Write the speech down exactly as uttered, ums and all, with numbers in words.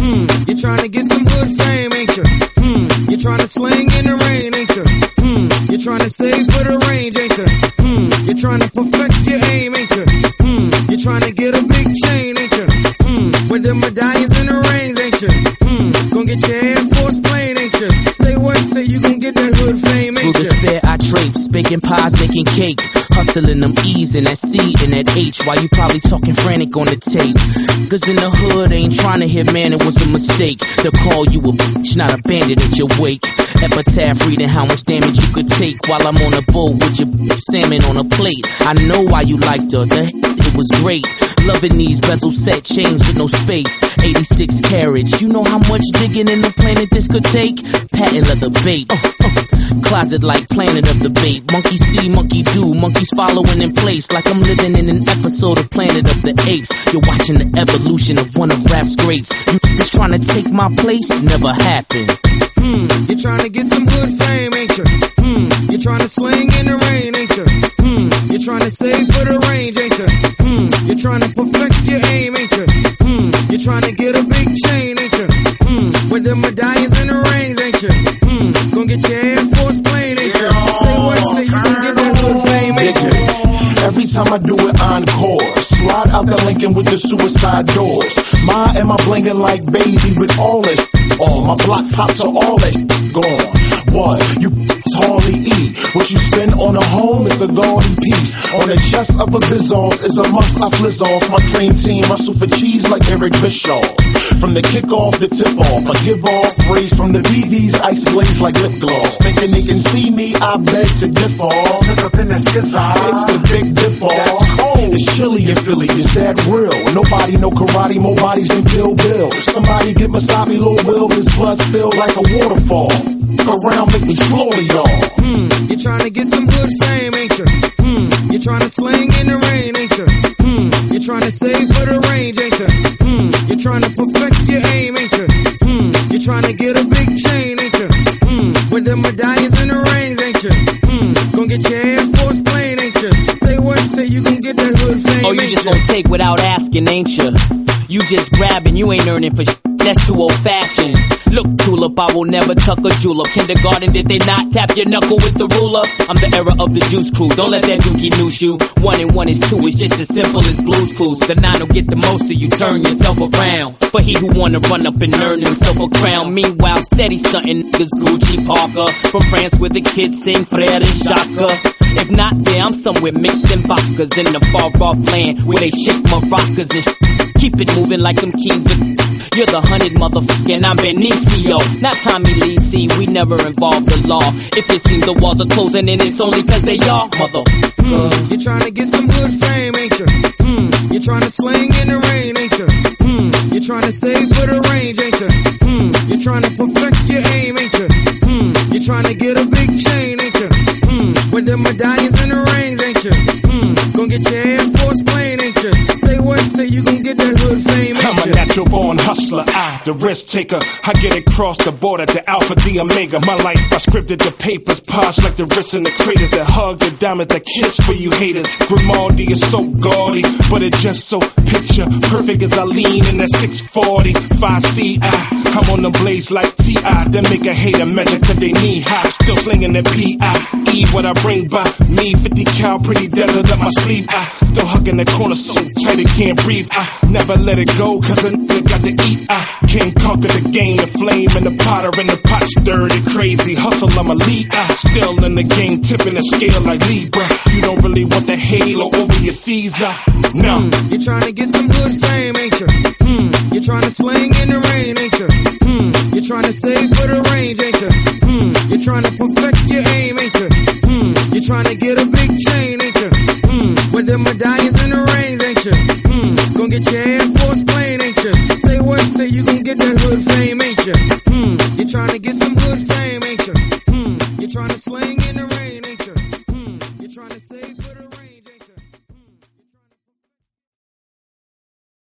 Hmm, you're trying to get some good fame, ain't you? Hmm, you're trying to sling in the rain, ain't you? Hmm, you're trying to save for the range, ain't you? Hmm, you're trying to perfect your aim, ain't you? Hmm, you're trying to get a big chain, ain't you? Hmm, with the medallions and the rings, ain't you? Hmm, gonna get your Air Force plane, ain't you? Say what? Say you gon' get that hood fame, ain't you? Through despair I traipse, baking pies, making cake, hustling them E's and that C and that H, while you probably talking frantic on the tape. Cause in the hood ain't trying to hear, man, it was a mistake to call you a bitch, not a bandit at your wake. Epitaph reading how much damage you could take while I'm on a boat with your salmon on a plate. I know why you liked her, the it was great. Loving these bezel set chains with no space. eighty-six carats, you know how much digging in the planet this could take? Patent leather babes, uh, uh, closet like Planet of the Babe. Monkey see, monkey do, monkeys following in place, like I'm living in an episode of Planet of the Apes. You're watching the evolution of one of rap's greats. You just trying to take my place, never happened. Hmm, you're trying to get some good fame, ain't you? Hmm, you're trying to swing in the rain, ain't you? Hmm, you're trying to save for the range, ain't you? Hmm, you're trying to perfect your aim, ain't you? Hmm, you're trying to get a big chain, ain't you? Hmm, with the medallions and the rings, ain't you? Hmm, gonna get your Air Force plane, ain't you? Say what? Say you can get that good fame, ain't you? Every time I do it, encore. Slide out the Lincoln with the suicide doors. My am I blingin' like baby with all this on. My block pops are all that gone. What? You hardly eat. What you spend on a home is a gaudy piece. On the chest of a Bizarre is a must I flizz off. My dream team wrestle for cheese like Eric Bischoff. From the kickoff, the tip off, I give off rays from the B Vs, ice glaze like lip gloss. Thinking they can see me, I beg to differ. Look up in that skizzer. It's the big dip off. It's chilly in Philly, is that real? Nobody know karate, more bodies than Kill Bill. Somebody get Masabi, Lil Will, his blood spilled like a waterfall. Around, make me slaughter y'all. Hmm, you're trying to get some good fame, ain't you? Hmm, you're trying to sling in the rain, ain't you? Hmm, you're trying to save for the range, ain't you? Hmm, you're trying to perfect your aim, ain't you? Hmm, you're trying to get a big chain, ain't you? Hmm, with the medallions and the rings, ain't you? Hmm, gonna get your Air Force plane, ain't you? Say what? Say you gon' get that hood fame, oh, you ain't just you? gon' take without asking, ain't you? You just grabbing, you ain't earning for sh**. That's too old-fashioned. Look, Tulip, I will never tuck a julep. Kindergarten, did they not tap your knuckle with the ruler? I'm the era of the juice crew. Don't let that dookie noose you. One and one is two. It's just as simple as Blue's Clues. The nine will get the most of you. Turn yourself around. For he who wanna run up and earn himself a crown. Meanwhile, steady stunting niggas Gucci Parker. From France where the kids sing Frere and Shaka. If not there, I'm somewhere mixing vodkas in the far-off land where they shake maracas and sh- keep it moving like them keys. You're the hunted motherfucker and I'm Benicio, not Tommy Lee. See, we never involved the law. If it seems the walls are closing, then it's only cause they are, motherfucker. Hmm, you're trying to get some good fame, ain't you? Hmm, you're trying to sling in the rain, ain't you? Hmm, you're trying to save for the range, ain't you? Hmm, you're trying to perfect your aim, ain't you? Hmm, you're trying to get a big chain, ain't you? Hmm, with the medallions and the rings, ain't you? Hmm, gonna get your Air Force plane, ain't you? Say what? Say you gon' get that hood fame, ain't I'm a you? natural born hustler, I, the risk taker. I get it across the border, the alpha, the omega. My life, I scripted the papers, posh like the wrists in the craters that hug the diamond, the kiss for you haters. Grimaldi is so gaudy, but it just so picture perfect as I lean in that six forty. five C I, I'm on the blaze like T I. Then make a hater measure cause they knee high. Still slinging the P I E what I bring by me. fifty cal, pretty desert up my sleeve. I still hugging the corner so tight it can't breathe. I never let it go cause a nigga got to eat. I can't conquer the game, the flame and the potter and the pot stirred it crazy. Hustle, I'm a lead. I still in the game, tipping the scale like Libra. You don't really want the halo over your Caesar. No. Hmm, you're trying to get some good fame, ain't you? Hmm, you're trying to sling in the rain, ain't you? Hmm, you're trying to save for the range, ain't you? Hmm, you're trying to perfect your aim, ain't you? Hmm, you're trying to get a big